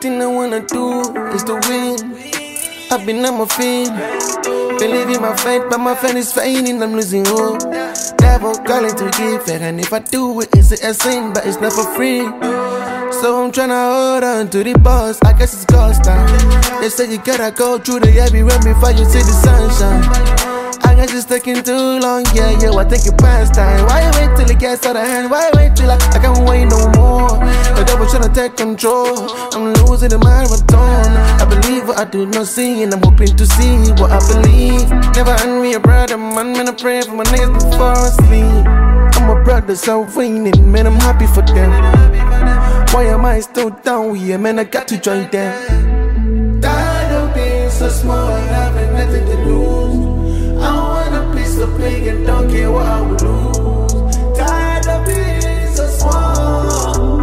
thing I wanna do is to win. I've been on my feet, believe in my fight, but my friend is failing, I'm losing hope. Devil calling to give it, and if I do it, it's a sin, but it's not for free. So I'm tryna hold on to the boss, I guess it's God's time. They say you gotta go through the heavy rain before you see the sunshine. I guess it's taking too long, yeah, I think it past time. Why you wait till it gets out of hand? Why wait till I can't wait no more? The devil tryna take control, I'm losing the marathon. I believe what I do not see, and I'm hoping to see what I believe. Never hand me a brother, man, I pray for my niggas before I sleep. I'm a brother, so winning, man, I'm happy for them. Why am I still down here, man, I got to join them. Tired of being so small and having nothing to lose. I want a piece of play and don't care what I would lose. Tired of being so small.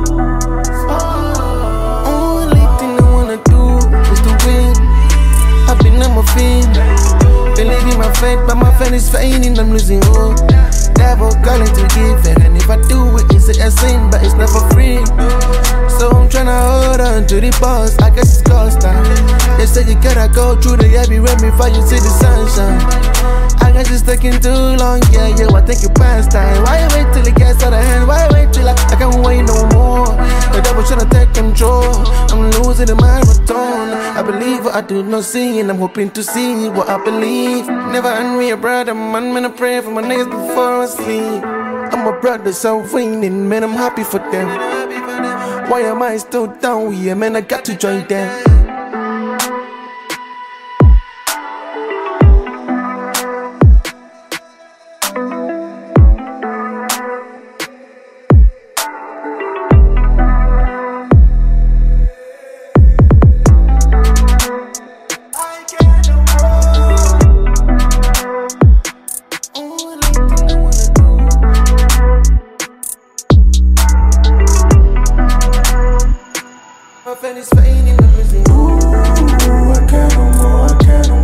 Only thing I wanna do is to win. I've been on my feet, believe in my faith, but my friend is failing, I'm losing hope. Devil calling to give it, and if I do it, it's a sin, but it's not for free. So I'm tryna hold on to the boss, I guess it's God's time. They say you gotta go through the heavy rain before you see the sunshine. I guess it's taking too long, yeah, I think it past time. Why you wait till it gets out of hand? Why wait till I can't wait no more? The devil tryna take control, I'm losing the marathon. I believe what I do not see, and I'm hoping to see what I believe. Never hand me a brother, man, I pray for my niggas before I sleep. I'm a brother, so winning, man, I'm happy for them. Why am I still down here, man, I got to join them. My friend is failing, I'm losing. I can't no more, I can't no more.